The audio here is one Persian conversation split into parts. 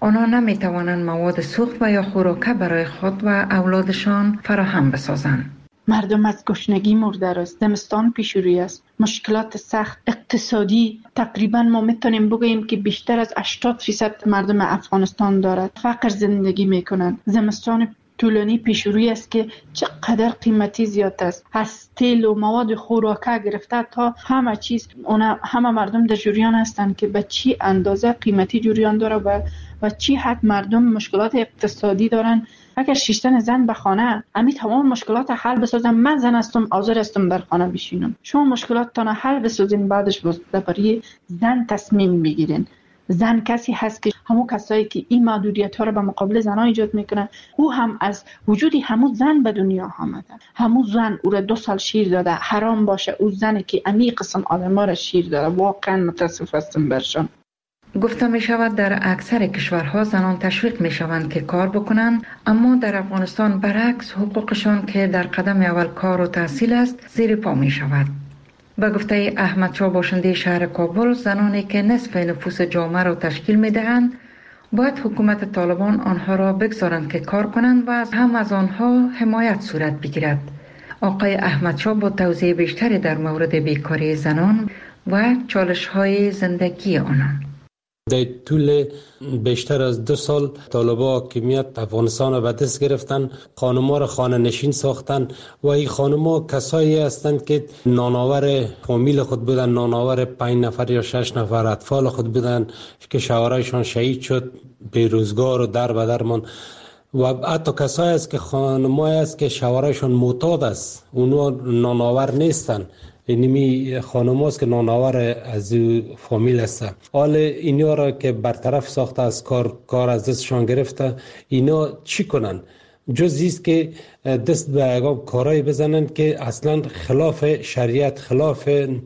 آنها نمی توانند مواد سوخت و یا خوراک برای خود و اولادشان فراهم بسازند. مردم از گشنگی مرده است. زمستان پیش روی است. مشکلات سخت اقتصادی تقریبا ما میتونیم بگوییم که بیشتر از 80% مردم افغانستان دارد. فقر زندگی میکنند. زمستان طولانی پیش روی است که چقدر قیمتی زیاد است. از تیل و مواد خوراکه گرفته تا همه چیز، همه مردم در جریان هستند که به چی اندازه قیمتی جریان داره و چی حد مردم مشکلات اقتصادی دارن. اگر شیشتن زن به خانه امی تمام مشکلات حل بسازم، من زن هستم، حاضر هستم در خانه بشینم. شما مشکلاتتان حل بسازین، بعدش برای زن تصمیم بگیرین. زن کسی هست که همون کسایی که این محدودیت ها رو به مقابل زنها ایجاد میکنه، او هم از وجودی همون زن به دنیا آمده. همون زن او را 2 سال شیر داده. حرام باشه او زنی که امی قسم آدم ها را شیر داده. واقعا متاسف هستم برشان. گفته می شود در اکثر کشورها زنان تشویق می شوند که کار بکنند، اما در افغانستان برعکس حقوقشان که در قدم اول کار و تحصیل است زیر پا می شود. به گفته احمد شاه باشنده شهر کابل، زنانی که نصف نفوس جامعه را تشکیل می دهند باید حکومت طالبان آنها را بگذارند که کار کنند و از آنها حمایت صورت بگیرد. آقای احمد شاه با توضیح بیشتری در مورد بیکاری زنان و چالش های زندگی آنان. در طول بیشتر از 2 سال طالبان حاکمیت افغانستان را به دست گرفتن، خانم‌ها را خانه نشین ساختن و این خانم‌ها کسایی هستند که نانآور فامیل خود بودن، نانآور 5 نفر یا 6 نفر اطفال خود بودن که شوهرایشان شهید شد، بیروزگار و در به در ماند. و حتی کسایی است که خانم‌هایی است که شوهرایشان معتاد است، اونها نانآور نیستن. اینمی خانم هاست که نانآور از فامیل هستن. حال اینا را که برطرف ساخته از کار از دستشان گرفته، اینا چی کنن؟ جز ایست که دست به اقام کارایی بزنن که اصلا خلاف شریعت، خلاف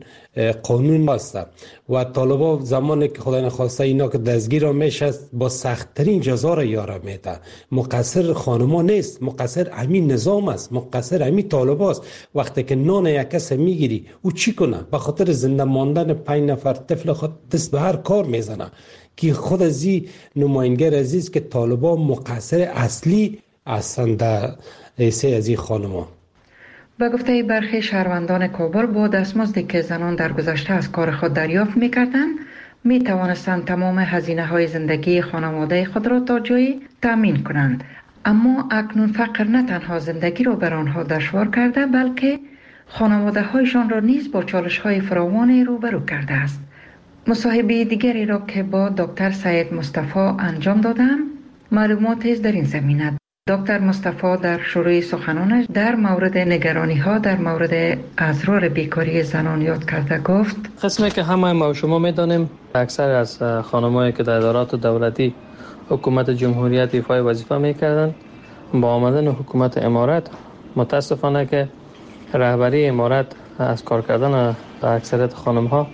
قانون هست. و طالبان زمانی که خدای نخواسته اینا که دستگیر میشه با سخت‌ترین جزا را یاره میده. مقصر خانما نیست، مقصر همین نظام است، مقصر همین طالبان است. وقتی که نان یک کس میگیری او چی کنه؟ به خاطر زنده ماندن 5 نفر طفل خود دست به هر کار میزنه که خود از این نماینگر عزیز که طالبان مقصر اصلی هستند در حیث از این خانما. به گفته برخی شهروندان کابل، با دستمزدی که زنان در گذشته از کار خود دریافت می‌کردند، می‌توانستند تمام هزینه‌های زندگی خانواده خود را تا جایی تأمین کنند. اما اکنون فقر نه تنها زندگی را بر آنها دشوار کرده، بلکه خانواده‌هایشان را نیز با چالش‌های فراوانی روبرو کرده است. مصاحبه دیگری را که با دکتر سید مصطفی انجام دادم، معلوماتی در این زمینه. دکتر مصطفی در شروع سخنانش در مورد نگرانی‌ها در مورد اضرار بیکاری زنان یاد کرده گفت: قسمی که همه ما و شما می‌دانیم، اکثر از خانم‌هایی که در ادارات دولتی حکومت جمهوریت ایفای وظیفه می‌کردند، با آمدن حکومت امارت متاسفانه که رهبری امارت از کار کردن اکثریت خانم‌ها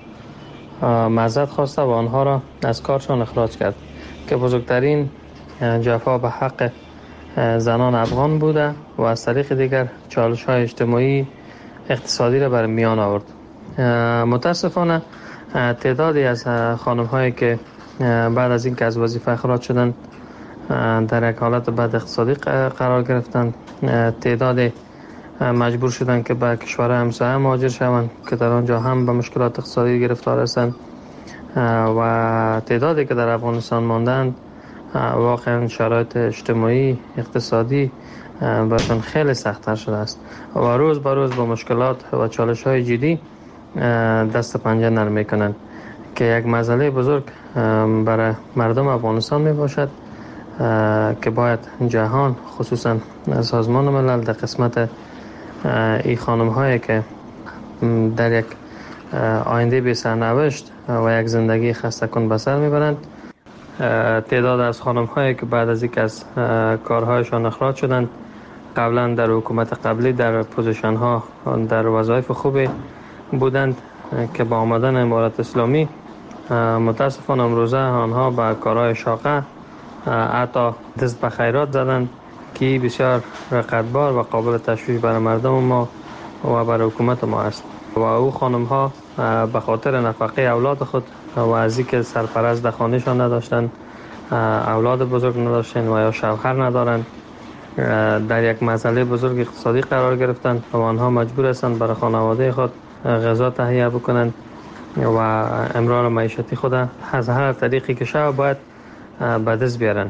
معذرت خواسته و آنها را از کارشان اخراج کرد که بزرگترین جفا به حق زنان افغان بوده و از طریق دیگر چالش‌های اجتماعی اقتصادی را بر میان آورد. متاسفانه تعدادی از خانم‌هایی که بعد از این که از وظیفه اخراج شدند در یک حالت بد اقتصادی قرار گرفتند، تعدادی مجبور شدند که به کشورهای همسایه مهاجر شوند که در آنجا هم به مشکلات اقتصادی گرفتار هستند و تعدادی که در افغانستان ماندند واقعا شرایط اجتماعی اقتصادی برشان خیلی سخت‌تر شده است و روز به روز با مشکلات و چالش‌های جدی دست پنجه نرم می‌کنند که یک مسئله بزرگ برای مردم افغانستان میباشد که باید جهان خصوصا سازمان ملل در قسمت این خانم‌هایی که در یک آینده بی سرنوشت و یک زندگی خسته کن به سر میبرند، تعداد از خانم‌هایی که بعد از اینکه از کارهایشان اخراج شدند قبلا در حکومت قبلی در پوزیشن‌ها در وظایف خوبی بودند که با آمدن امارت اسلامی متاسفانه امروزه آنها به کارهای شاقه حتی دست به خیرات زدند که بسیار رقتبار و قابل تشویش برای مردم ما و برای حکومت ما است و او خانم‌ها به خاطر نفقه اولاد خود و از اینکه سرپرست در خانه‌شان نداشتند اولاد بزرگ نداشتن و یا شوهر ندارند، در یک مسئله بزرگ اقتصادی قرار گرفتند و آنها مجبور هستند برای خانواده خود غذا تهیه بکنند و امرار معیشتی خود از هر طریقی که شود باید به دست بیارن،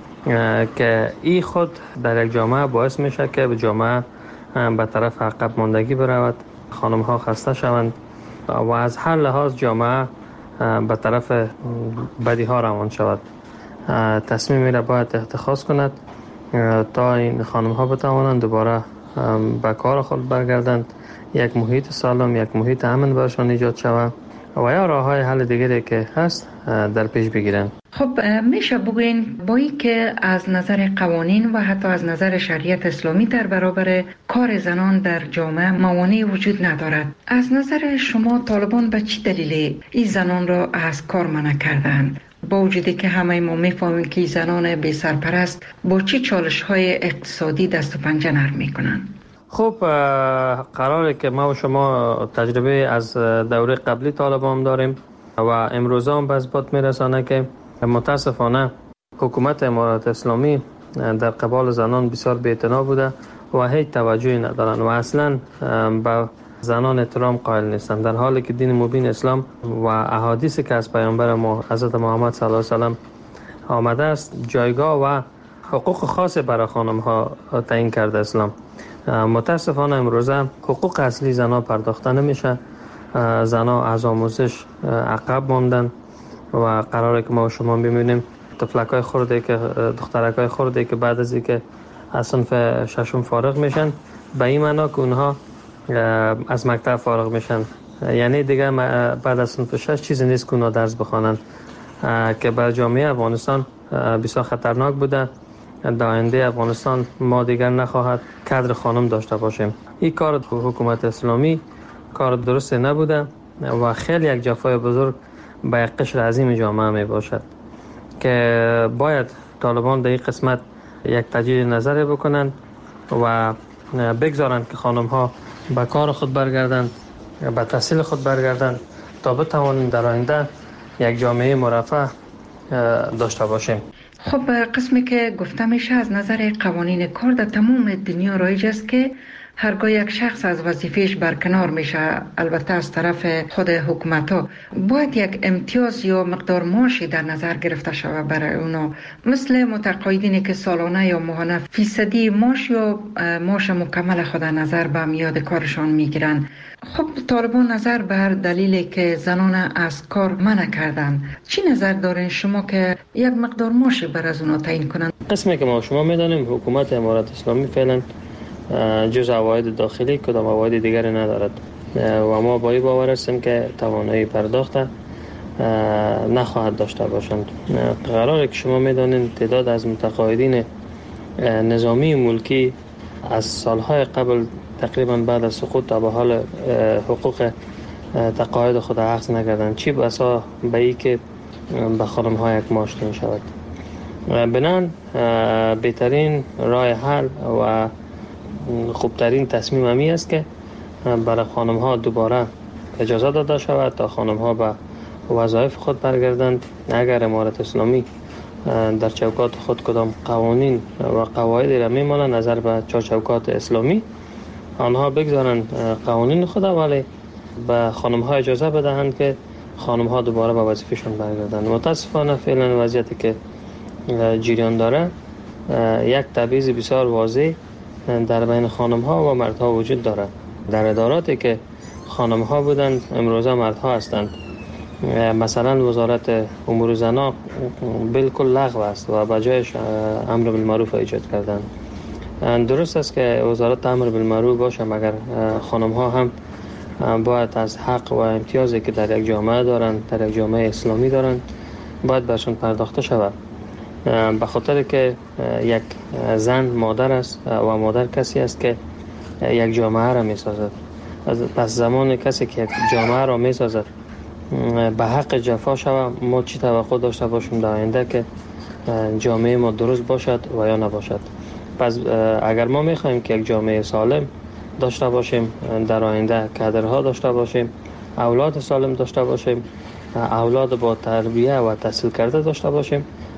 که این خود در یک جامعه باعث میشه که به جامعه به طرف عقب ماندگی برود، خانم ها خسته شوند و از هر لحاظ جامعه به طرف بدی ها روان شود. تصمیمی را باید اتخاذ کند تا این خانم ها بتوانند دوباره به کار خود برگردند، یک محیط سالم، یک محیط امن برشان ایجاد شود و یا راه های حل دیگری که هست در پیش بگیرند. خب میشه بگوین با این که از نظر قوانین و حتی از نظر شریعت اسلامی در برابر کار زنان در جامعه موانعی وجود ندارد، از نظر شما طالبان به چه دلیل این زنان را از کار منع کردند؟ با وجودی که همه ما میفهمیم که زنان بی سرپرست با چه چالش های اقتصادی دست و پنجه نرم میکنن؟ خب قراره که ما و شما تجربه از دوره قبلی طالبان داریم و امروز هم به اثبات میرسانه که متاسفانه حکومت امارات اسلامی در قبال زنان بسیار بی‌اعتنا بوده و هیچ توجهی ندارن و اصلا به زنان احترام قائل نیستند، در حالی که دین مبین اسلام و احادیثی که از پیامبر ما حضرت محمد صلی الله علیه و سلم آمده است جایگاه و حقوق خاص برای خانم ها تعیین کرده اسلام. متاسفانه امروزه حقوق اصلی زنان پرداخته نمیشه، زنان از آموزش عقب ماندن و قراره که ما و شما ببینیم طفلکای خرده که دخترکای خرده که بعد از اینکه از صنف ششم فارغ میشن به این معنا که اونها از مکتب فارغ میشن، یعنی دیگه بعد از صنف 6 چیزی نیست که اونها درس بخوانند، که بر جامعه افغانستان بسیار خطرناک بوده. در آینده افغانستان ما دیگر نخواهد کادر خانم داشته باشیم. این کار حکومت اسلامی کار درست نبوده و خیلی یک جفای بزرگ به یک قشر عظیم جامعه می باشد که باید طالبان در این قسمت یک تجدید نظر بکنند و بگذارند که خانم ها به کار خود برگردند، به تحصیل خود برگردند تا بتوانند در آینده یک جامعه مرفه داشته باشیم. خب قسمی که گفته میشه از نظر قوانین کار در تمام دنیا رایج است که هرگاه یک شخص از وظیفهش برکنار میشه، البته از طرف خود حکومت ها، باید یک امتیاز یا مقدار معاشی در نظر گرفته شود برای اونا، مثل متقاعدینی که سالانه یا ماهانه فیصدی معاش یا معاش مکمل خود در نظر به میاد کارشان میگیرن. خب طالبان نظر بر دلیلی که زنان از کار منع کردن، چی نظر دارین شما که یک مقدار معاشی بر از اونا تعیین کنن؟ قسمی که ما شما میدانیم حکومت امارات اسلامی فعلا جز عواید داخلی کدام عواید دیگری ندارد و ما با این باور هستیم که توانایی پرداخت نخواهد داشته باشند. قراره که شما میدانید تعداد از متقاعدین نظامی ملکی از سالهای قبل تقریبا بعد از سقوط تا به حال حقوق تقاعد خود اخذ نکردند، چی بسا به ای که به خانم ها یک معاش تعیین شود. بنان بهترین راه حل و خوبترین تصمیم همی است که برای خانم ها دوباره اجازه داده شود تا خانم ها به وظایف خود برگردند. اگر امارت اسلامی در چوکات خود کدام قوانین و قواعدی را میمانند نظر به چوکات اسلامی، آنها بگذارند قوانین خود، ولی به خانم ها اجازه بدهند که خانم ها دوباره به وظیفه‌شان برگردند. متاسفانه فعلا وضعیتی که جریان داره یک تبعیض بسیار واضح در بین خانم ها و مردها وجود دارد. در اداراتی که خانم ها بودند امروزه مردها هستند. مثلا وزارت امور زنان بالکل لغو است و به جایش امر بالمعروف ایجاد کردند. درست است که وزارت امر بالمعروف باشه، مگر خانم ها هم باید از حق و امتیازی که در یک جامعه دارند، در یک جامعه اسلامی دارند، باید برشون پرداخته شود. به خاطر که یک زن مادر است و مادر کسی است که یک جامعه را می سازد. پس زمان کسی که یک جامعه را می سازد به حق جفا شود، ما چی توقع داشته باشیم در آینده که جامعه ما درست باشد و یا نباشد. پس اگر ما می خواهیم که یک جامعه سالم داشته باشیم، در آینده کادرها داشته باشیم، اولاد سالم داشته باشیم، اولاد با تربیه و تحصیل کرده داشته باشیم،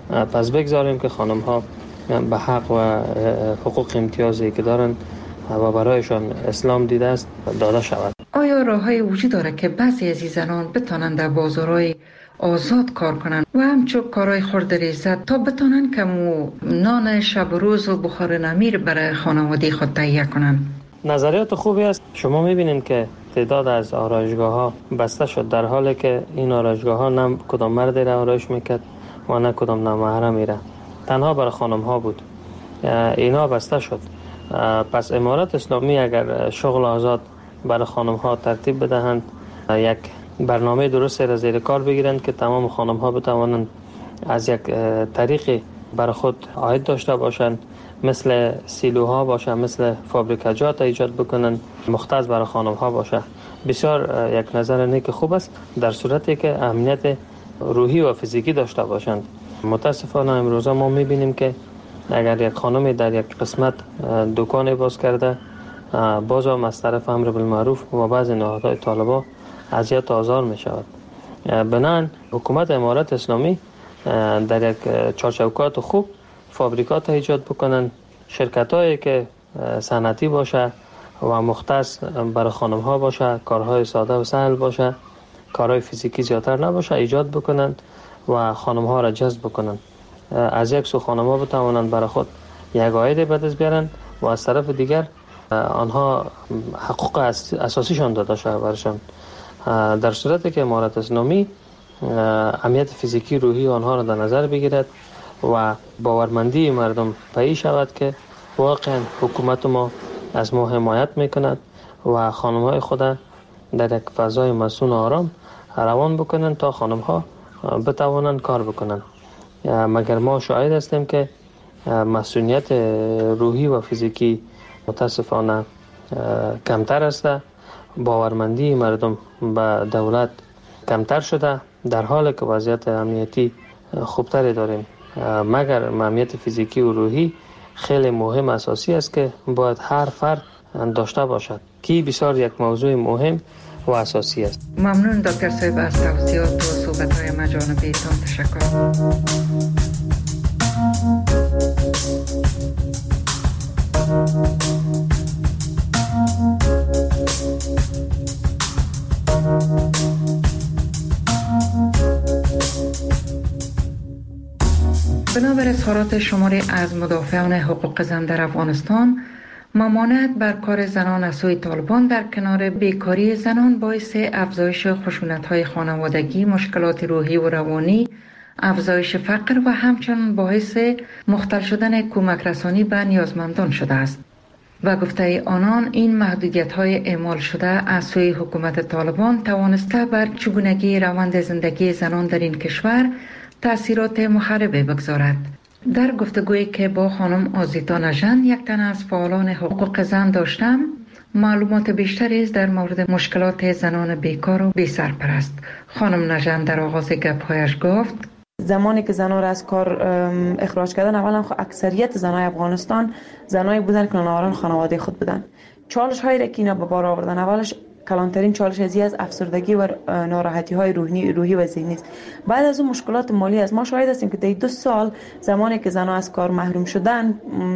پس بگذاریم که خانم ها به حق و حقوق امتیازی که دارن و برایشان اسلام دیده است داده شود. آیا راه‌های وجود داره که بعضی از این زنان بتونن در بازارهای آزاد کار کنن و همچون کارهای خردریزت تا بتونن که نان شب و روز و بخار نمیر برای خانواده خود تهیه کنن؟ نظریات خوبی است. شما میبینید که تعداد از آرایشگاه ها بسته شد، در حالی که این آرایشگاه ها نه کدام مرد را آرایش میکرد و نه کدام نامحرمی را، تنها برای خانم ها بود. اینا بسته شد. پس امارت اسلامی اگر شغل آزاد برای خانم ها ترتیب بدهند، یک برنامه درست را زیر کار بگیرند که تمام خانم ها بتوانند از یک طریقی برای خود عاید داشته باشند، مثل سیلوها باشه، مثل فابریکاجات ایجاد بکنن، مختص برای خانم ها باشه، بسیار یک نظر نیک خوب است، در صورتی که امنیت روحی و فیزیکی داشته باشند. متاسفانه امروزا ما میبینیم که اگر یک خانمی در یک قسمت دکان باز کرده، باز هم از طرف امر بالمعروف و بعض نهادهای طالبا اذیت و آزار می شود. بنابراین حکومت امارت اسلامی در یک چارچوکات خوب فابریکات ایجاد بکنن، شرکت هایی که صنعتی باشه و مختص برای خانم ها باشه، کارهای ساده و سهل باشه، کارهای فیزیکی زیادتر نباشه، ایجاد بکنن و خانم ها را جذب بکنن. از یک سو خانم ها بتوانند برای خود یک عاید به دست بیارن و از طرف دیگر آنها حقوق اساسیشان داده شده برشان. در صورتی که امارت اسلامی امنیت فیزیکی روحی آنها را در نظر بگیرد و باورمندی مردم پدید شود که واقعا حکومت ما از ما حمایت میکند و خانم های خود در یک فضای مسئول آرام روان بکنند تا خانم ها بتوانند کار بکنند. مگر ما شاهد هستیم که مسئولیت روحی و فیزیکی متاسفانه کمتر است، باورمندی مردم به دولت کمتر شده، در حالی که وضعیت امنیتی خوبتری داریم. مگر امنیت فیزیکی و روحی خیلی مهم اساسی است که باید هر فرد داشته باشد، که بسیار یک موضوع مهم و اساسی است. ممنون دکتر صاحب از توضیحات و صحبت‌های مجانبیتان. تشکر. بنابر اظهارات شماری از مدافعان حقوق زن در افغانستان، ممانعت بر کار زنان از سوی طالبان در کنار بیکاری زنان باعث افزایش خشونت‌های خانوادگی، مشکلات روحی و روانی، افزایش فقر و همچنین باعث مختل شدن کمک رسانی به نیازمندان شده است. و گفته آنان این محدودیت‌های اعمال شده از سوی حکومت طالبان توانسته بر چگونگی روند زندگی زنان در این کشور تأثیرات مخربی بگذارد. در گفتگویی که با خانم آزیتا نژند، یک تن از فعالان حقوق زن داشتم، معلومات بیشتری در مورد مشکلات زنان بیکار و بی سرپرست. خانم نژند در آغاز گپ‌هایش گفت: زمانی که زنان را از کار اخراج کردن، اولا اکثریت زنای افغانستان زنایی بودن که ناآرام خانواده خود بودن. چالش هایی را که اینا به بار آوردن، اولش کلانترین چالش از افسردگی و ناراحتی های روحی و ذهنی است. بعد از اون مشکلات مالی است. ما شاهد هستیم که در 2 سال زمانی که زنها از کار محروم شدن،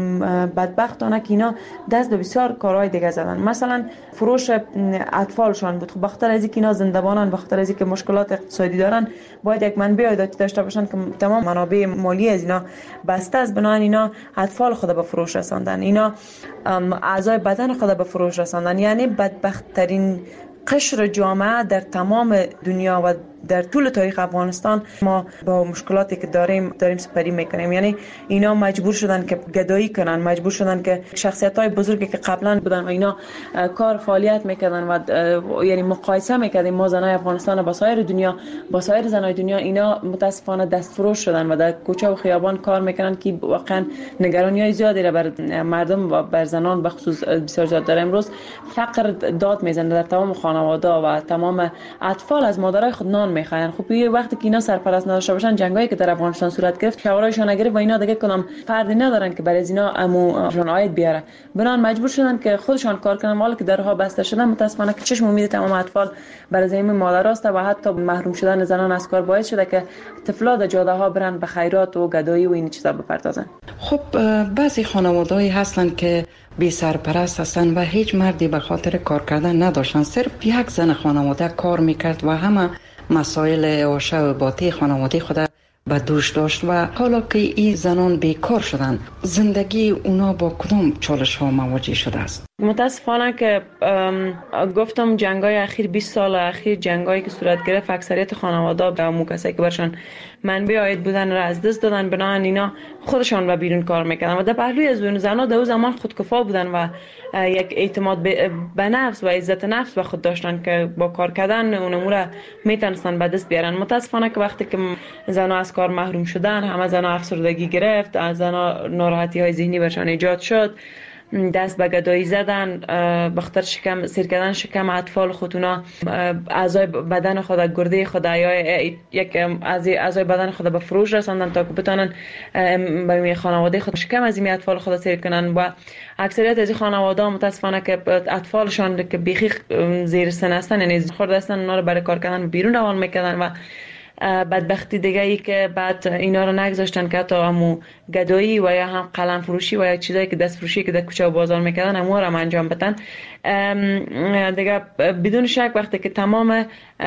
بدبختانه که اینا دست به بسیار کارهای دیگه زدن. مثلا فروش اطفالشان بود. خب بخاطر از اینکه اینا زنده‌بانن، بخاطر از اینکه مشکلات اقتصادی دارن، باید یک منبع عایداتی داشته باشن که تمام منابع مالی از اینا بسته است. بنابراین اینا اطفال خود به فروش رساندن، اینا اعضای بدن خود به فروش رساندن. یعنی بدبخت‌ترین قشر جامعه در تمام دنیا و در طول تاریخ افغانستان ما با مشکلاتی که داریم سپری میکنیم. یعنی اینا مجبور شدن که گدایی کنن، مجبور شدن که شخصیت‌های بزرگی که قبلا بودن و اینا کار فعالیت میکردن و یعنی مقایسه میکردیم ما زنای افغانستان با سایر دنیا، با سایر زنای دنیا، اینا متاسفانه دستفروش شدن و در کوچه و خیابان کار میکنن که واقعا نگرانی‌های زیادی را بر مردم و بر زنان به خصوص بسیار زیاد داره. امروز فقر داد میزنه در تمام خانواده و تمام اطفال از مادرای خود نان میخواین. خب یه وقتی که اینا سرپرست نداشته باشن، جنگایی که در افغانستان صورت گرفت شورایشون نگرفت و اینا دیگه کدام فردی ندارن که برای از اینا اموشون عاید بیاره، بنان مجبور شدن که خودشان کار کنن. مال که درها بسته شدن، متاسفانه که چشم امید تمام اطفال برای زمین مادراست و حتی محروم شدن زنان از کار باعث شده که طفلا در جاده ها برن به خیرات و گدایی و این چیزا بپردازن. خب بعضی خانواده‌ای هستن که بی سرپرست هستن و هیچ مردی به خاطر کار کردن نداشتن، صرف یک زن خانواده کار میکرد و همه مسائل عاشه و باطی خانواده خود به دوش داشت و حالا که این زنان بیکار شدن، زندگی اونا با کدام چالش ها مواجه شده است؟ متاسفانه که گفتم جنگای اخیر 20 سال اخیر جنگایی که صورت گرفت، اکثریت خانواده به همون کسایی که برشان منبع عاید بودن را از دست دادن، بنابراین اینا خودشان به بیرون کار میکردن و در پهلوی از اون زنا در اون زمان خودکفا بودن و یک اعتماد به نفس و عزت نفس به خود داشتن که با کار کردن اون امور میتونستن به دست بیارن. متاسفانه که وقتی که زنا از کار محروم شدن، همه زنا افسردگی گرفت، از زنا ناراحتی های ذهنی برشان ایجاد شد، دست به گدایی زدن، بخاطر شکم سیر کردن شکم اطفال خودونا، اعضای بدن خود، گرده خود یا یک اعضای بدن خود به فروش رساندن تا که بتونن به خانواده خود شکم از این اطفال خود سیر کنن و اکثریت از این خانواده متاسفانه که اطفالشان که بیخی زیر سن هستن، یعنی خرد هستن، اونا رو برای کار کردن بیرون روان میکردن و بدبختی دیگه ای که بعد اینا رو نگذاشتن که حتی همو گدایی و یا هم قلم فروشی و یا چیزایی که دست فروشی که در کوچه و بازار میکردن همو رو انجام بدن دیگه. بدون شک وقتی که تمام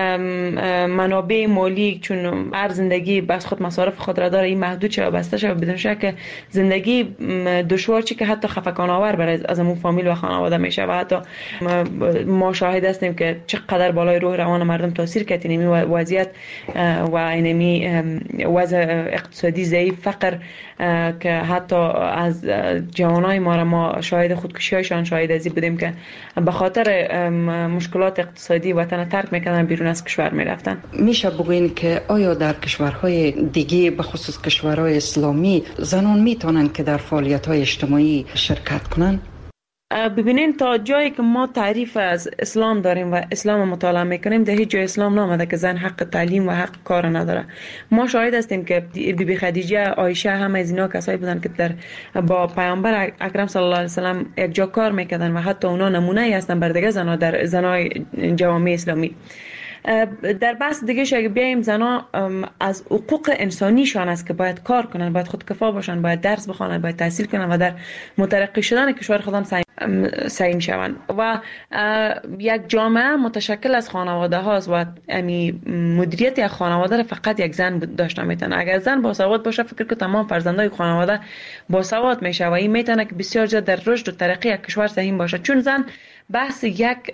منابع مالی چون هر زندگی بس خود مصارف خود را داره این محدود شد و بسته شد، بدون شک زندگی دشوار چی که حتی خفقان آور برای از همون فامیل و خانواده میشه و حتی ما شاهد هستیم که چقدر بالای روح روان مردم تاثیر کرد این وضعیت و اینمی وضع اقتصادی ضعیف، فقر که حتی از جوانای ما شاهد خودکشی‌هایشان شاهد ازی بودیم که به خاطر مشکلات اقتصادی وطن ترک میکنن، بیرون از کشور میرفتن. میشه بگوین که آیا در کشورهای دیگه به خصوص کشورهای اسلامی زنان میتونن که در فعالیت‌های اجتماعی شرکت کنن؟ ببینین تا جایی که ما تعریف از اسلام داریم و اسلام مطالعه میکنیم، در هیچ جای اسلام نامده که زن حق تعلیم و حق کار نداره. ما شاهد هستیم که بی خدیجه، عایشه، همه از اینا کسایی بودن که با پیامبر اکرم صلی الله علیه و سلم یک جا کار میکردن و حتی اونا نمونه ای هستن بر دیگه زنا در زنای جوامع اسلامی. در بحث دیگه اگه بیایم، زنا از حقوق انسانیشان است که باید کار کنن، باید خودکفا باشن، باید درس بخوانن، باید تحصیل کنن و در مترقی شدن کشور خودم سعی شوند. و یک جامعه متشکل از خانواده هاست و مدیریت یک خانواده را فقط یک زن داشته میتونه. اگر زن باسواد باشه، فکر که تمام فرزندای خانواده باسواد میشه و این میتونه که بسیار زیاد در رشد و ترقی یک کشور سهم باشه. چون زن بحث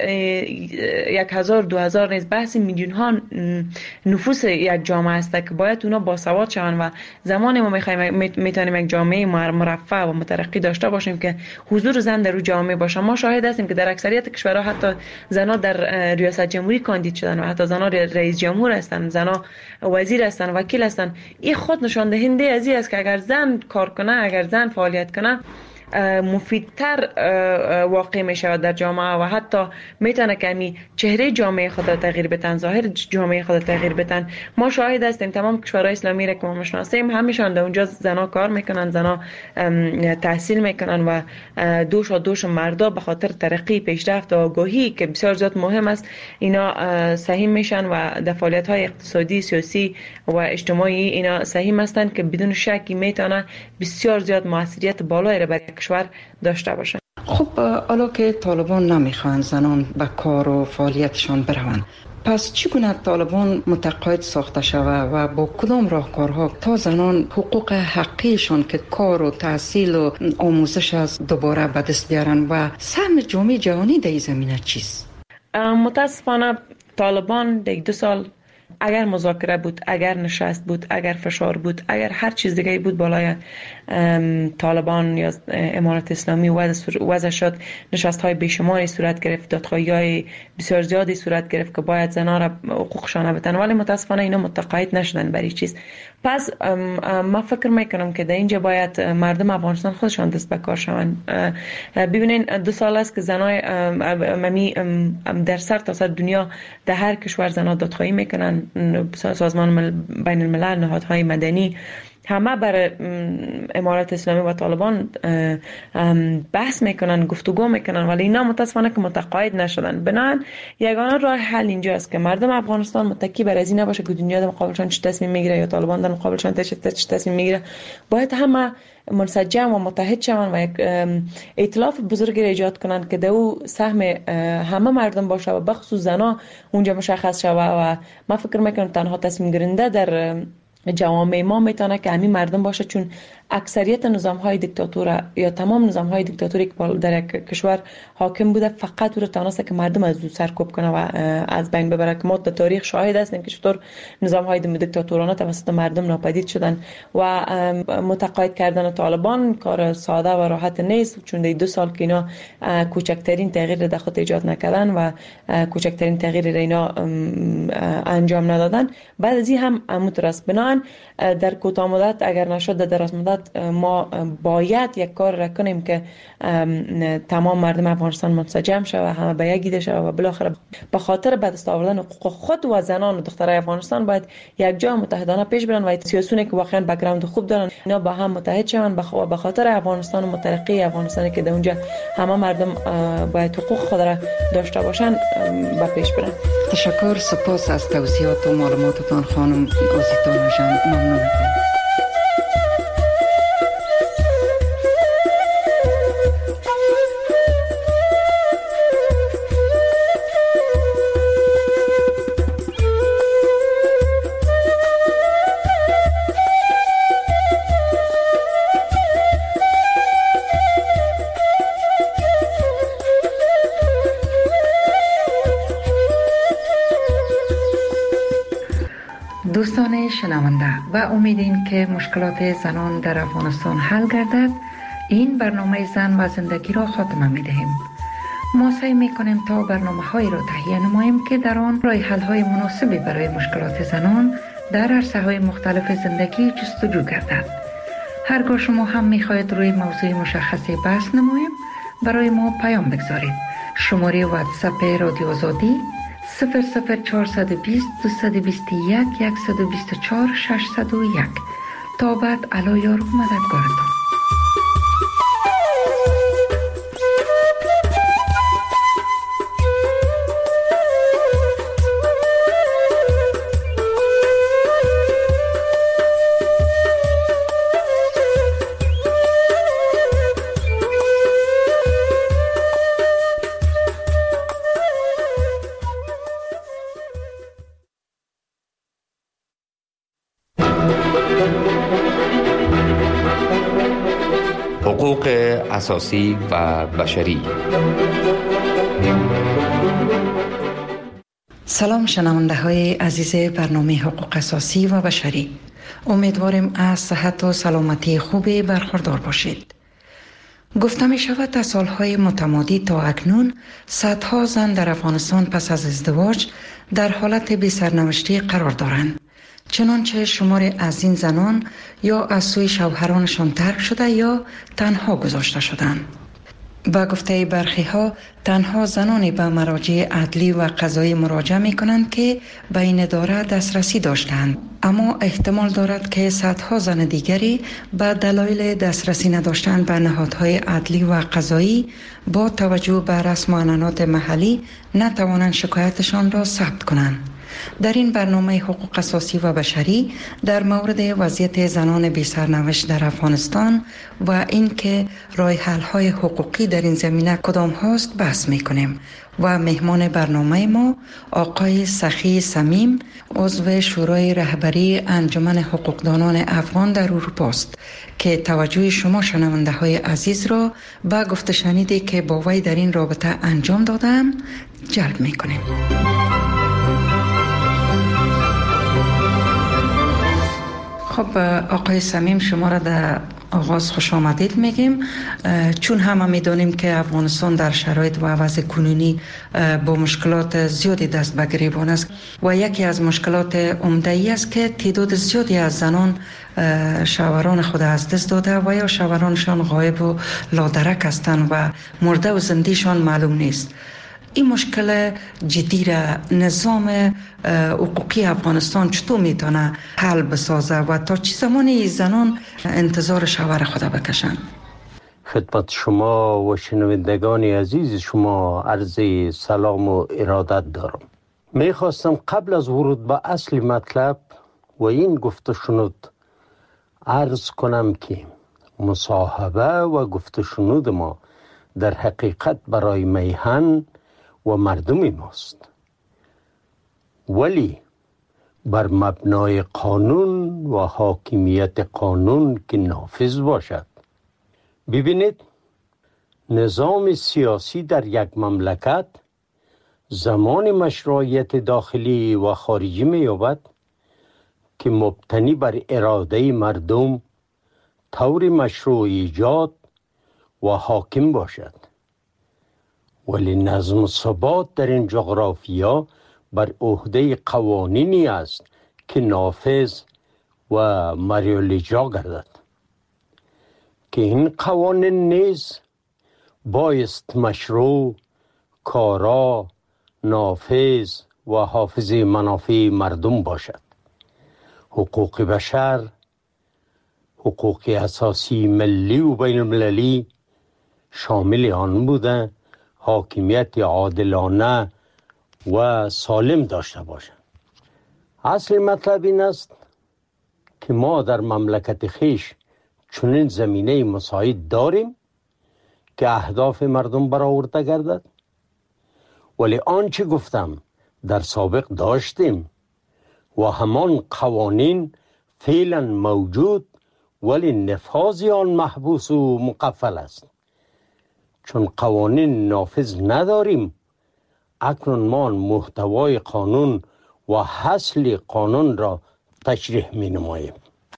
1000 2000 نیست، بحث میلیون ها نفوس یک جامعه است که باید اونا باسواد شوند و زمانی ما میتونیم یک جامعه مرفه و مترقی داشته باشیم که حضور زن در اون جامعه باشه. ما شاهد هستیم که در اکثریت کشورها حتی زنها در ریاست جمهوری کاندید شدن و حتی زنها رئیس جمهور هستند، زنها وزیر هستند، وکیل هستند. این خود نشان دهنده از این است که اگر زن کار کنه، اگر زن فعالیت کنه، مفیدتر واقع می شود در جامعه و حتی میتونه که چهره جامعه خود را تغییر بدن، ظاهر جامعه خود را تغییر بدن. ما شاهد هستیم تمام کشورهای اسلامی را که ما میشناسیم همیشان در اونجا زنا کار میکنن، زنا تحصیل میکنن و دوش مردا به خاطر ترقی، پیشرفت و آگاهی که بسیار زیاد مهم است، اینا سهم میشن و در فعالیت های اقتصادی، سیاسی و اجتماعی اینا سهم هستند که بدون شکی میتونه بسیار زیاد موثریت بالایی را برای کشور داشته باشه. خب حالا که طالبان نمیخوان زنان به کار و فعالیتشان بروند، پس چگونه طالبان متقاعد ساخته شود و با کدام راهکارها تا زنان حقوق حقیقشان که کار و تحصیل و آموزش است دوباره به دست بیارن و سهم جامعه جهانی در این زمینه چیست؟ متاسفانه طالبان در 2 سال اگر مذاکره بود، اگر نشست بود، اگر فشار بود، اگر هر چیز دیگه بود بالای طالبان یا امارت اسلامی وضع شد، نشست های بیشماری صورت گرفت، دادخواهی های بسیار زیادی صورت گرفت که باید زنها را حقوقشان بدن، ولی متاسفانه اینا متقاعد نشدن برای چیز. پس ما فکر میکنم که در اینجا باید مردم افغانستان خودشان دست به کار شوند. ببینین 2 سال است که زنای در سر تا سر دنیا در هر کشور زنها دادخواهی میکنن، سازمان بین الملل، نهادهای مدنی، همه بر امارت اسلامی و طالبان بحث میکنن، گفتگو میکنن، ولی اینا متاسفانه که متقاعد نشدن. بنابراین یگانه راه حل اینجا است که مردم افغانستان متکی بر از این نباشه که دنیا در مقابلشان چه تصمیم میگیره یا طالبان در مقابلشان چه تصمیم میگیره. باید همه منسجم و متحد شوند و یک ائتلاف بزرگی ایجاد کنند که دو سهم همه مردم باشه و بخصوص زنا اونجا مشخص شوه. و من فکر میکنم تنها تصمیم گیرنده در جوامع ما میتونه که همین مردم باشه، چون اکثریت نظام‌های دیکتاتور یا تمام نظام‌های دیکتاتوری که در یک کشور حاکم بوده فقط او را توانسته که مردم از او سرکوب کنه و از بین ببره، که ما در تاریخ شاهد هستیم که چطور نظام‌های دیکتاتورانه توسط مردم ناپدید شدن. و متقاعد کردن طالبان کار ساده و راحت نیست، چون در 2 سال که اینا کوچکترین تغییر در خود ایجاد نکردن و کوچکترین تغییر اینا انجام ندادن. بعد از این هم مترس بنان در کوتاه مدت اگر نشد در دراز مدت ما باید یک کار را کنیم که تمام مردم افغانستان منسجم شود و همه به یک ایده شود و بالاخره به خاطر به دست آوردن حقوق خود و زنان و دخترای افغانستان باید یک جا متحدانه پیش برن و سیاسیونی که واقعا بک‌گراند خوب دارن اینا با هم متحد شوند به خاطر افغانستان و مترقی افغانستانی که در اونجا همه مردم باید حقوق خود را داشته باشن به پیش برن. تشکر، سپاس از توضیحات و معلوماتتان خانم آزیتا نژاد. ممنونم. دوستان شنونده، و امیدیم که مشکلات زنان در افغانستان حل گردد، این برنامه زن و زندگی را خاتمه می دهیم. ما سعی می کنیم تا برنامه هایی را تهیه نماییم که در آن راه حل های مناسبی برای مشکلات زنان در عرصه های مختلف زندگی جستجو گردد. هرگاه شما هم می خواهید روی موضوع مشخصی بحث نماییم، برای ما پیام بگذارید. شماره واتساپ رادیو آزادی 00420 221 124 601. تا بعد، علا یار و مددگارتان. حقوق اساسی و بشری. سلام شنونده های عزیز برنامه حقوق اساسی و بشری. امیدواریم از صحت و سلامتی خوبی برخوردار باشید. گفته می شود از سالهای متمادی تا اکنون صدها زن در افغانستان پس از ازدواج در حالت بی سرنوشتی قرار دارند. چنانچه شمار از این زنان یا از سوی شوهرانشان ترک شده یا تنها گذاشته شدند. با گفته برخی ها تنها زنانی به مراجع عدلی و قضایی مراجعه می کنند که به این اداره دسترسی داشتند، اما احتمال دارد که صدها زن دیگری به دلایل دسترسی نداشتن به نهادهای عدلی و قضایی با توجه به رسم و عنعنات محلی نتوانند شکایتشان را ثبت کنند. در این برنامه حقوق اساسی و بشری در مورد وضعیت زنان بی سرنوشت در افغانستان و اینکه راه حل های حقوقی در این زمینه کدام هاست بحث میکنیم و مهمان برنامه ما آقای سخی صمیم، عضو شورای رهبری انجمن حقوقدانان افغان در اروپا است که توجه شما شنونده های عزیز را به گفته شنیدی که با وی در این رابطه انجام دادم جلب میکنیم. خب آقای صمیم، شما را در آغاز خوش آمدید میگیم، چون همه میدانیم که افغانستان در شرایط و وضع کنونی با مشکلات زیادی دست به گریبان است و یکی از مشکلات عمده ای است که تعداد زیادی از زنان شوهران خود از دست داده و یا شوهرانشان غایب و لادرک هستند و مرده و زندهشان معلوم نیست. این مشکل جدی را نظام حقوقی افغانستان چطور میتونه حل بسازه و تا چه زمانی زنان انتظار شوهر خود بکشن؟ خدمت شما و شنوندگان عزیز شما عرض سلام و ارادت دارم. میخواستم قبل از ورود به اصل مطلب و این گفته شنود عرض کنم که مصاحبه و گفته شنود ما در حقیقت برای میهن و مردم ماست، ولی بر مبنای قانون و حاکمیت قانون که نافذ باشد. ببینید، نظام سیاسی در یک مملکت زمان مشروعیت داخلی و خارجی می‌یابد که مبتنی بر اراده مردم طور مشروع ایجاد و حاکم باشد، ولی نظم و ثبات در این جغرافیا بر عهده قوانینی است که نافذ و مریالاجرا گردد، که این قوانین نیز بایست مشروع، کارا، نافذ و حافظ منافع مردم باشد. حقوق بشر، حقوق اساسی ملی و بین المللی شامل آن بوده حاکمیت عادلانه و سالم داشته باشد. اصل مطلب این است که ما در مملکت خیش چنین زمینه مساعد داریم که اهداف مردم برآورده گردد، ولی آنچه گفتم در سابق داشتیم و همان قوانین فعلا موجود، ولی نفاذ آن محبوس و مقفل است. چون قوانین نافذ نداریم، اکنون ما محتوای قانون و اصل قانون را تشریح می نماییم.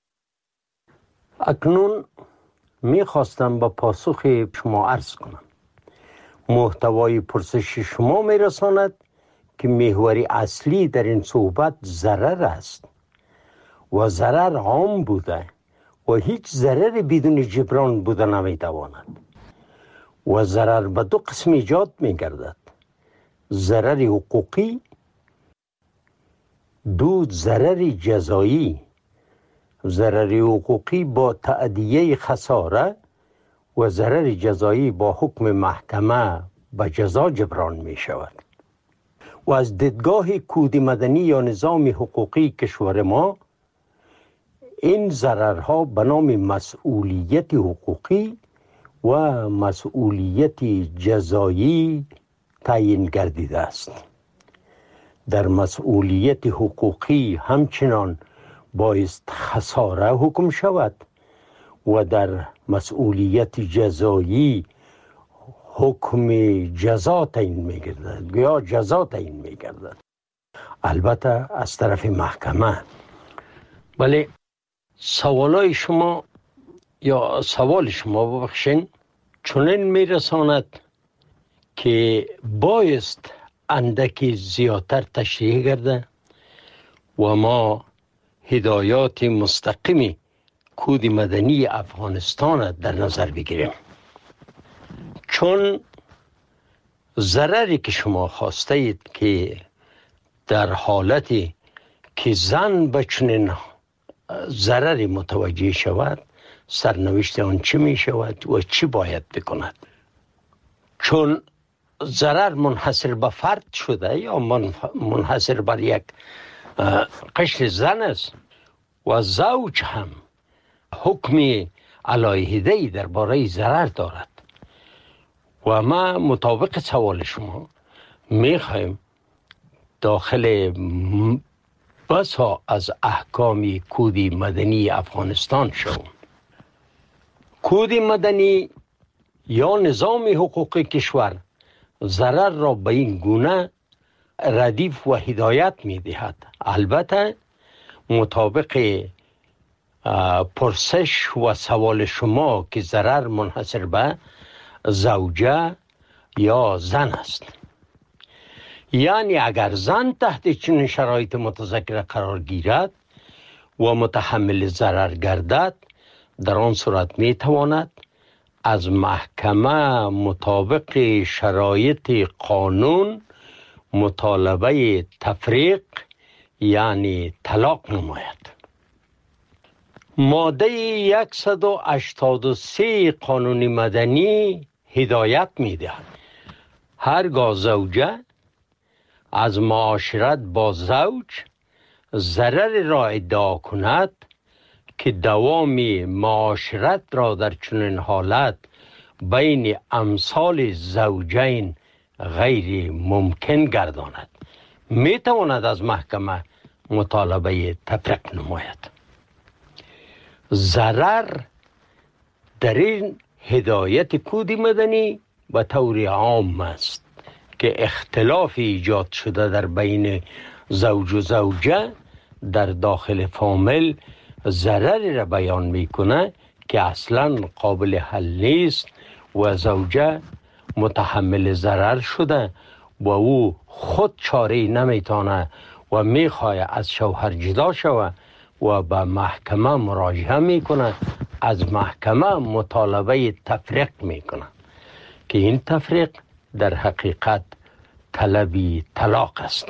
اکنون می خواستم با پاسخ شما عرض کنم. محتوای پرسش شما می رساند که محور اصلی در این صحبت ضرر است و ضرر عام بوده و هیچ ضرر بدون جبران بوده نمی تواند و ضرر به دو قسم ایجاد می گردد: ضرر حقوقی، دو ضرر جزایی. ضرر حقوقی با تأدیه خساره و ضرر جزایی با حکم محکمه به جزا جبران می شود. و از دیدگاه کود مدنی یا نظام حقوقی کشور ما، این ضررها به نام مسئولیت حقوقی و مسئولیت جزایی تعیین گردیده است. در مسئولیت حقوقی همچنان بایست خساره حکم شود و در مسئولیت جزایی حکم جزا تعیین می‌گردد یا جزا تعیین می‌گردد، البته از طرف محکمه. ولی سوال شما ببخشین چنین میرساند که بایست اندکی زیادتر تشریح گرده و ما هدایات مستقیم کود مدنی افغانستان در نظر بگیریم. چون ضرری که شما خواسته اید که در حالتی که زن به چنین ضرری متوجه شود، سرنوشت آن چه می شود و چی باید بکند. چون ضرر منحصر به فرد شده یا منحصر بر یک قشر زن است و زوج هم حکم علیحده‌ای درباره ضرر دارد و ما مطابق سوال شما میخوایم داخل بسا از احکام کود مدنی افغانستان شوم. کود مدنی یا نظام حقوقی کشور ضرر را به این گونه ردیف و هدایت می دهد. البته مطابق پرسش و سوال شما که ضرر منحصر به زوجه یا زن است، یعنی اگر زن تحت چنین شرایط متذکره قرار گیرد و متحمل ضرر گردد، در آن صورت می تواند از محکمه مطابق شرایط قانون مطالبه تفریق یعنی طلاق نماید. ماده 183 قانون مدنی هدایت می‌دهد هرگاه زوجه از معاشرت با زوج ضرر را ادعا کند که دوام معاشرت را در چنین حالت بین امثال زوجین غیر ممکن گرداند، می تواند از محکمه مطالبه تفریق نماید. ضرر در این هدایت کود مدنی به طور عام است که اختلاف ایجاد شده در بین زوج و زوجه در داخل فامیل ضرری را بیان میکنه که اصلا قابل حل نیست و زوجه متحمل ضرر شده و او خود چاره نمیتونه و میخواه از شوهر جدا شود و به محکمه مراجعه میکنه، از محکمه مطالبه تفریق میکنه که این تفریق در حقیقت طلبی طلاق است.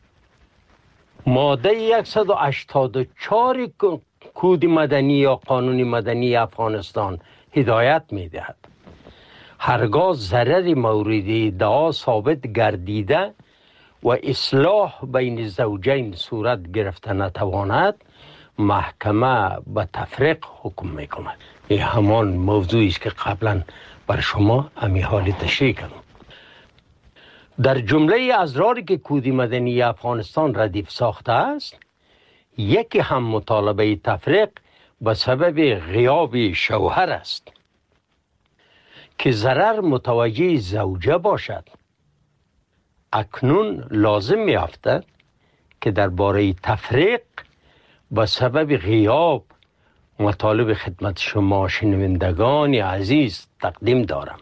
ماده 184 کود مدنی یا قانون مدنی افغانستان هدایت میدهد هرگاه ضرر مورد ادعا ثابت گردیده و اصلاح بین زوجین صورت گرفته نتواند، محکمه به تفریق حکم میکند. این همان موضوعی است که قبلا بر شما امی حال تشریح کردم. در جمله ازراری که کود مدنی افغانستان ردیف ساخته است، یکی هم مطالبه تفریق به سبب غیاب شوهر است که ضرر متوجه زوجه باشد. اکنون لازم می افتد که درباره تفریق به سبب غیاب مطالب خدمت شما شنوندگان عزیز تقدیم دارم.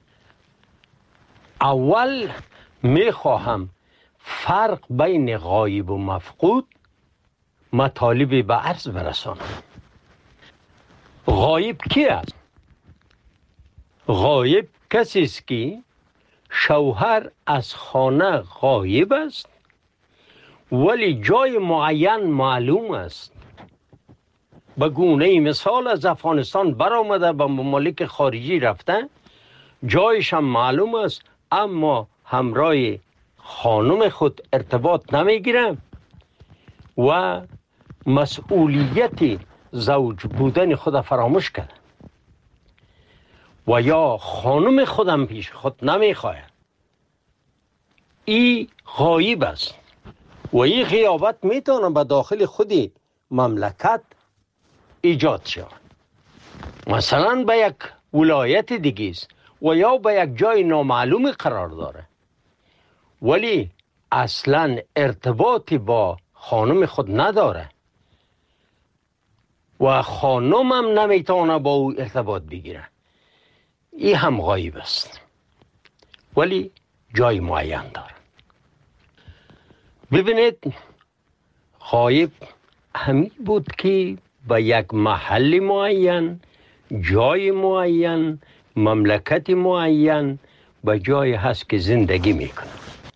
اول می خواهم فرق بین غایب و مفقود مطالب به عرض برسانم. غایب کی است؟ غایب کسی است که شوهر از خانه غایب است ولی جای معین معلوم است. به گونه مثال از افغانستان برآمده به ممالک خارجی رفته، جایش هم معلوم است اما همراه خانم خود ارتباط نمیگیره و مسئولیت زوج بودن خود فراموش کرده و یا خانم خودم پیش خود نمیخواه. این غایب است و این غیابت میتونه به داخل خودی مملکت ایجاد شود. مثلا به یک ولایت دیگه است و یا به یک جای نامعلوم قرار داره ولی اصلا ارتباطی با خانم خود نداره و خانم هم نمیتونه با او ارتباط بگیره. این هم غایب است ولی جای معین داره. ببینید، غایب همین بود که به یک محل معین، جای معین، مملکت معین به جای هست که زندگی میکنه.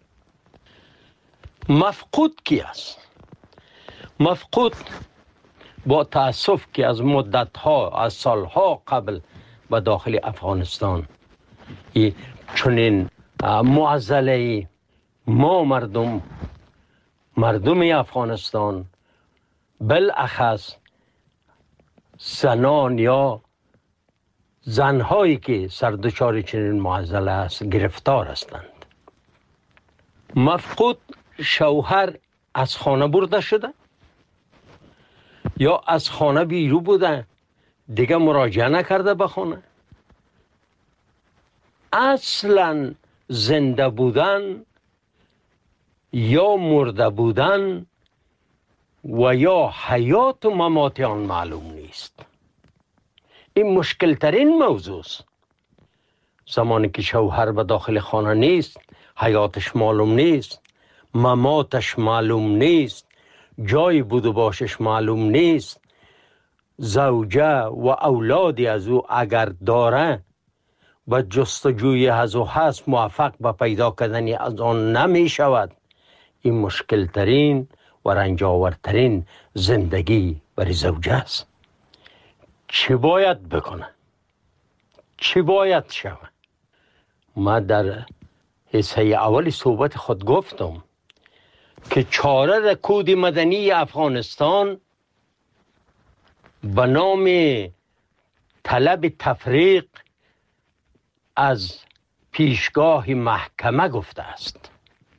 مفقود کی است؟ مفقود با تأسف که از مدتها، از سالها قبل به داخل افغانستان چنین معضله ما مردم افغانستان بالاخص زنان یا زنهایی که سردچار چنین معضله است گرفتار هستند. مفقود شوهر از خانه برده شده یا از خانه بیرون بوده، دیگه مراجعه نکرده به خانه. اصلا زنده بودن یا مرده بودن و یا حیات و ممات آن معلوم نیست. این مشکل ترین موضوع است. زمانی که شوهر به داخل خانه نیست، حیاتش معلوم نیست، مماتش معلوم نیست، جای بود و باشش معلوم نیست، زوجه و اولادی از او اگر داره به جستجوی هز و هست موفق به پیدا کردن از آن نمی شود، این مشکل ترین و رنجاورترین زندگی برای زوجه است. چی باید بکنه؟ چی باید شود؟ ما در حصه اول صحبت خود گفتم که چاره در کود مدنی افغانستان به نام طلب تفریق از پیشگاه محکمه گفته است.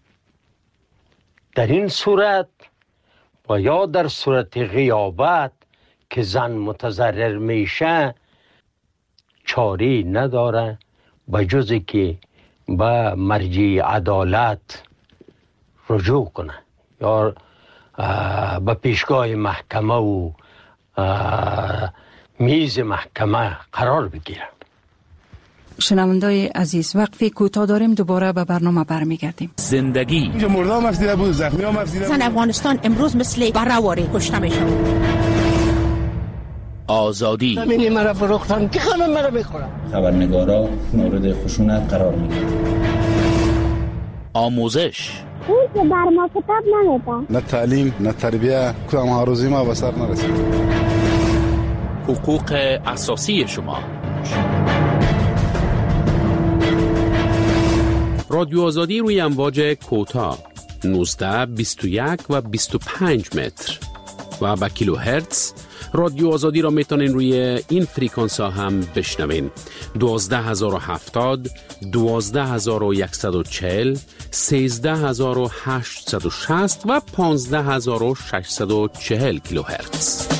در این صورت و یا در صورت غیابت که زن متضرر میشه چاری نداره به جز که به مرجع عدالت رجوع کنه یا به پیشگاه محکمه و میز محکمه قرار بگیره. شنوندای عزیز، وقفی کوتاه داریم، دوباره به برنامه برمیگردیم. زندگی اینجا مردم افزیده بود، زخمی هم افزیده بود. زن افغانستان امروز مثل برهواری کشته میشه. آزادی زمینی مرا فروختن که خانم مرا بخورم. خبرنگارا مورد خشونت قرار میگیرن. آموزش اون که بر ما کتاب نمیده. نه تعلیم نه تربیه، کدام هاروزی ما به سر نرسید. حقوق اساسی شما. رادیو آزادی روی امواج کوتاه 19 21 و 25 متر و با کیلو هرتز. رادیو آزادی را میتونین روی این فریکانس ها هم بشنوین. 12070 12140 13860 و 15640 کیلو هرتز.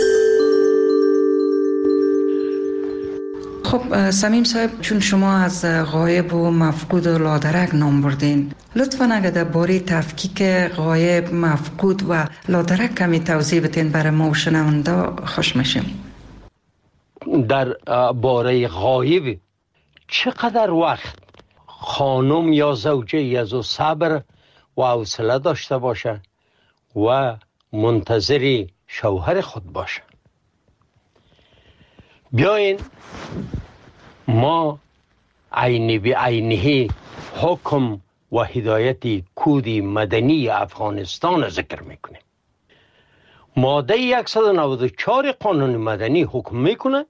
خب سمیم صاحب، چون شما از غایب و مفقود و لادرک نام بردین، لطفاً اگر درباره تفکیک غایب، مفقود و لادرک کمی توضیح بدین برای ما و شنونده خوش میشیم. در باره غایب چقدر وقت خانم یا زوجه از صبر و حوصله داشته باشه و منتظر شوهر خود باشه؟ بیاین ما عینی به عینه حکم و هدایت کود مدنی افغانستان ذکر میکنیم. ماده 194 قانون مدنی حکم میکنه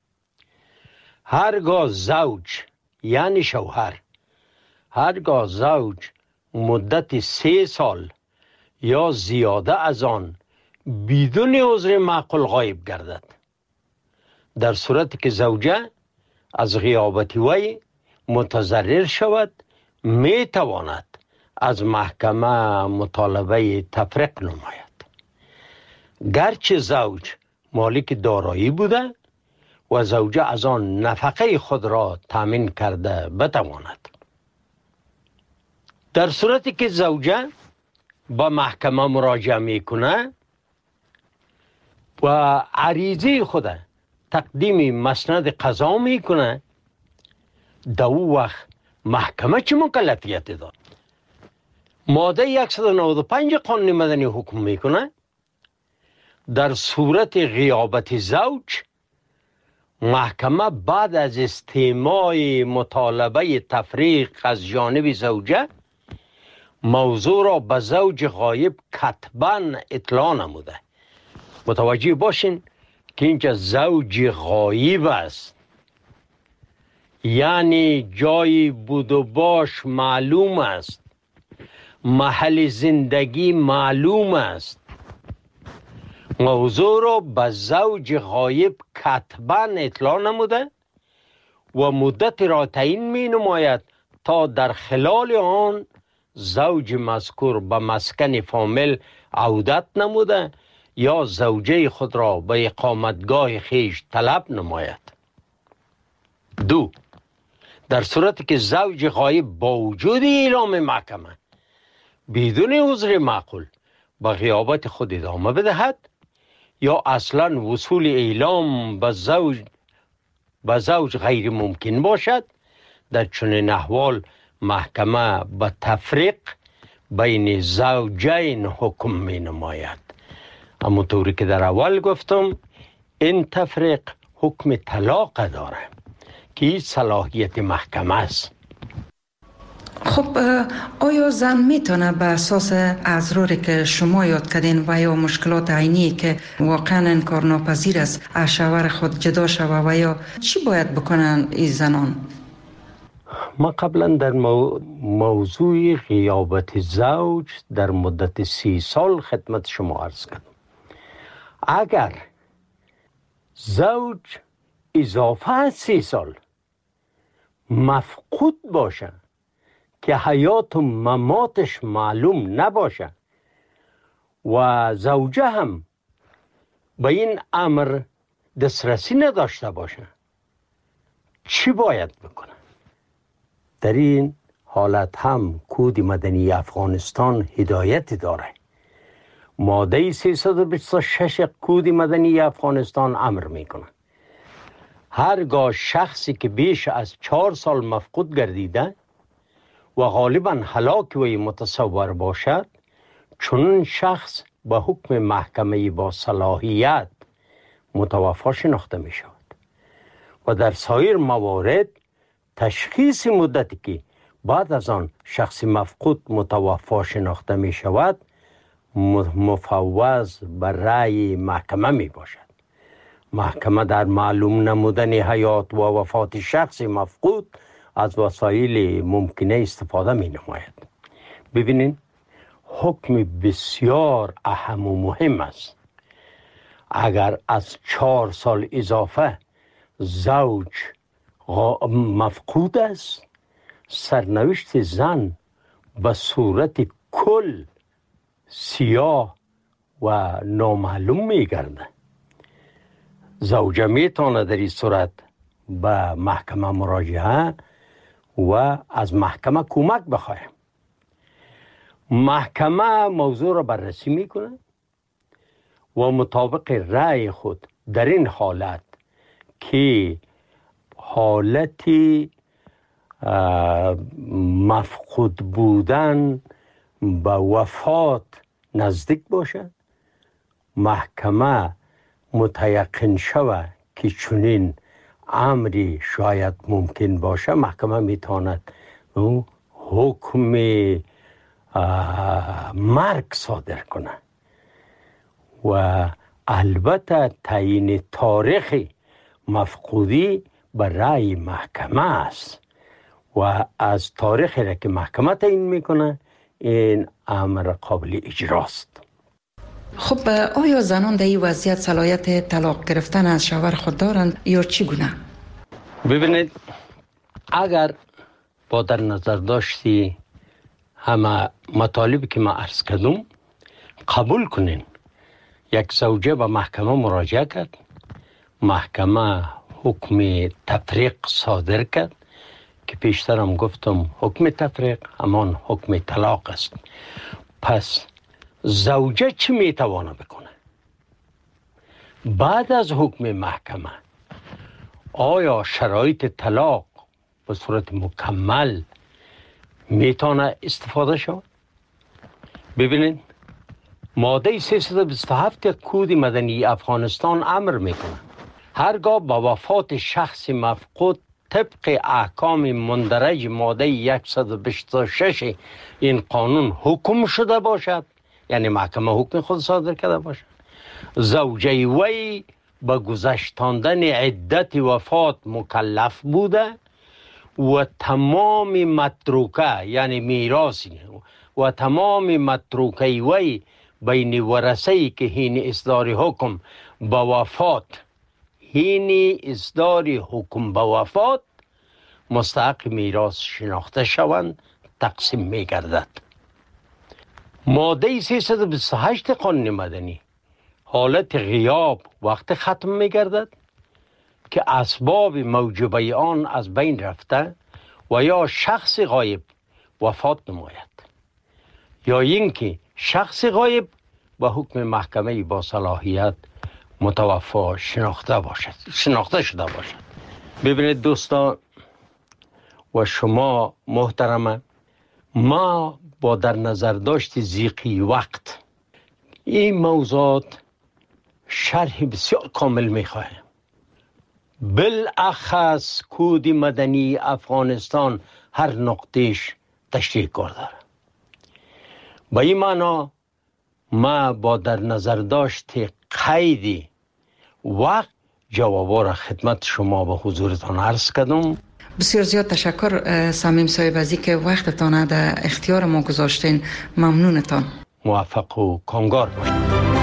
هرگاه زوج یعنی شوهر، هرگاه زوج مدت 3 سال یا زیاده از آن بدون عذر معقول غایب گردد، در صورتی که زوجه از غیابت وی متضرر شود، می تواند از محکمه مطالبه تفریق نماید. گرچه زوج مالک دارایی بوده و زوجه از آن نفقه خود را تامین کرده بتواند. در صورتی که زوجه با محکمه مراجعه میکنه و عریضه خود تقدیم مسند قضا میکنه، در او وقت محکمه چه مکلفیت داد؟ ماده 195 قانون مدنی حکم میکنه در صورت غیابت زوج، محکمه بعد از استماع مطالبه تفریق از جانب زوجه موضوع را به زوج غایب کتباً اطلاع نموده. متوجه باشین که اینجا زوج غایب است، یعنی جای بود و باش معلوم است، محل زندگی معلوم است. موضوع را به زوج غایب کتباً اطلاع نموده و مدت را تعیین می نماید تا در خلال آن زوج مذکور به مسکن فامیل عودت نموده یا زوجه خود را به اقامتگاه خیش طلب نماید. 2. در صورتی که زوج غایب با وجود اعلام محکمه بدون عذر معقول به غیابت خود ادامه بدهد یا اصلا وصول اعلام به زوج غیر ممکن باشد، در چنین احوال محکمه به تفریق بین زوجین حکم می نماید. اما طوری که در اول گفتم، این تفریق حکم طلاق داره که صلاحیت محکمه است. خب آیا زن میتونه به اساس اضراری که شما یاد کردین و یا مشکلات عینی که واقعا انکارناپذیر است از شوهر خود جدا شوه و یا چی باید بکنن این زنان؟ ما قبلا در موضوع غیابت زوج در مدت 30 سال خدمت شما عرض کردم. اگر زوج اضافه 30 سال مفقود باشه که حیات و مماتش معلوم نباشه و زوجه هم به این امر دسترسی نداشته باشه، چی باید بکنه؟ در این حالت هم کود مدنی افغانستان هدایت داره. ماده 326 کود مدنی افغانستان امر میکنه هرگاه شخصی که بیش از 4 سال مفقود گردیده و غالبا هلاک وی متصور باشد، چون شخص به حکم محکمه با صلاحیت متوفی شناخته می شود و در سایر موارد تشخیص مدتی که بعد از آن شخص مفقود متوفی شناخته می شود مفوض بر رأی محکمه می باشد. محکمه در معلوم نمودن حیات و وفات شخص مفقود از وسایل ممکنه استفاده می نماید. ببینین حکم بسیار اهم و مهم است. اگر از 4 سال اضافه زوج مفقود است، سرنوشت زن به صورت کل سیاه و نامعلوم می گرده. زوجه می تونه در این صورت به محکمه مراجعه و از محکمه کمک بخواه. محکمه موضوع را بررسی میکنه و مطابق رأی خود در این حالت که حالت مفقود بودن به وفات نزدیک باشه، محکمه متیقن شود که چنین امری شاید ممکن باشه، محکمه میتواند حکم مرگ صادر کنه و البته تعیین تاریخ مفقودی به رأی محکمه است و از تاریخی را که محکمه تعیین میکنه این امر قابل اجراست. خب آیا زنان در این وضعیت صلاحیت طلاق گرفتن از شوهر خود دارند یا چی گونه؟ ببینید، اگر با در نظر داشتی همه مطالبی که ما عرض کردم قبول کنین، یک زوجه به محکمه مراجعه کرد، محکمه حکم تفریق صادر کرد که پیشترم گفتم حکم تفریق همان حکم طلاق است. پس زوجه چی میتوانه بکنه؟ بعد از حکم محکمه آیا شرایط طلاق به صورت مکمل میتونه استفاده شود؟ ببینید، ماده 327 کود مدنی افغانستان امر میکنه هرگاه با وفات شخص مفقود طبق احکام مندرج ماده 126 این قانون حکم شده باشد، یعنی محکمه حکم خود صادر کرده باشد، زوجه وی به گذشتاندن عدت وفات مکلف بوده و تمام متروکه یعنی میراثی و تمام متروکه وی بین ورثه‌ای که هین اصدار حکم به وفات مستحق میراث شناخته شوند تقسیم می گردد. ماده 328 قانون مدنی حالت غیاب وقت ختم می گردد که اسباب موجبه آن از بین رفته و یا شخص غایب وفات نماید یا اینکه شخص غایب به حکم محکمه با صلاحیت متوفی شناخته شده باشد. ببینید دوستان و شما محترمه، ما با در نظر داشت ضیقی وقت این موضوعات شرح بسیار کامل میخواهیم بالاخص کود مدنی افغانستان هر نقطهش تشریح کرده. با این معنا ما با در نظر داشت قید وقت جوابا را خدمت شما به حضورتان عرض کردم. بسیار زیاد تشکر صمیم صاحب از اینکه وقتتان در اختیار ما گذاشتین. ممنونتان. موفق و کامگار باشید.